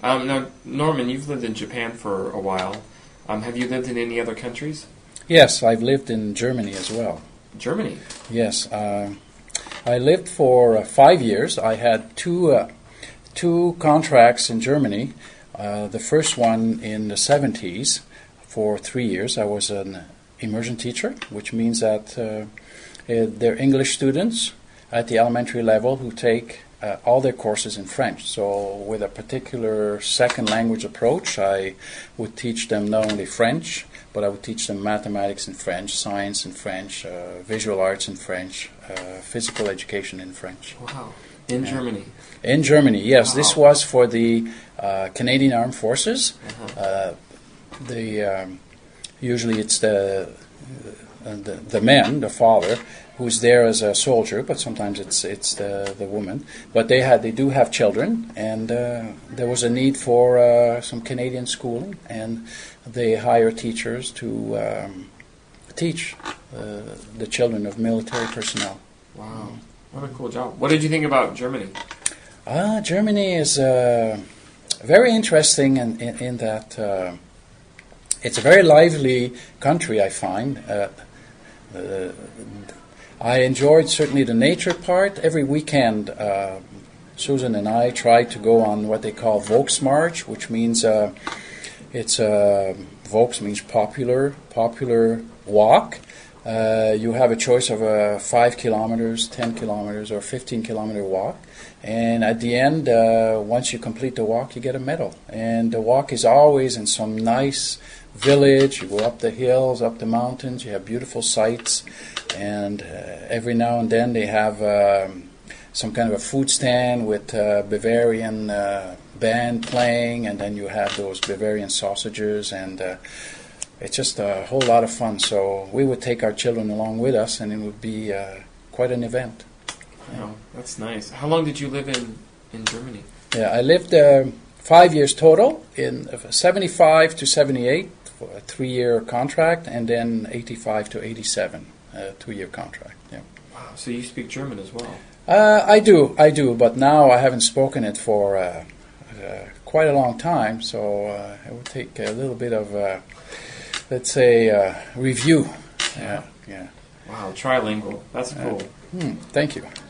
Now, Norman, you've lived in Japan for a while. Have you lived in any other countries? Yes, I've lived in Germany as well. Germany? Yes. I lived for 5 years. I had two contracts in Germany. The first one in the 70s for 3 years. I was an immersion teacher, which means that they're English students at the elementary level who take all their courses in French. So with a particular second language approach, I would teach them not only French, but I would teach them mathematics in French, science in French, visual arts in French, physical education in French. Wow. In Germany? In Germany, yes. Wow. This was for the Canadian Armed Forces. Usually it's the man, the father, who's there as a soldier, but sometimes it's the woman. But they do have children, and there was a need for some Canadian schooling, and they hire teachers to teach the children of military personnel. Wow, what a cool job. What did you think about Germany? Germany is very interesting in that it's a very lively country, I find. I enjoyed certainly the nature part. Every weekend, Susan and I tried to go on what they call Volksmarch, which means Volks means popular walk. You have a choice of 5 kilometers, 10 kilometers, or 15-kilometer walk. And at the end, once you complete the walk, you get a medal. And the walk is always in some nice village. You go up the hills, up the mountains. You have beautiful sights. And every now and then they have some kind of a food stand with Bavarian band playing. And then you have those Bavarian sausages. And it's just a whole lot of fun. So we would take our children along with us, and it would be quite an event. Wow, that's nice. How long did you live in Germany? Yeah, I lived 5 years total, in 75 to 78, for a 3-year contract, and then 85 to 87, a 2-year contract. Yeah. Wow, so you speak German as well? I do, but now I haven't spoken it for quite a long time, so it would take a little bit of, let's say, review. Yeah. Wow, trilingual. That's cool. Thank you.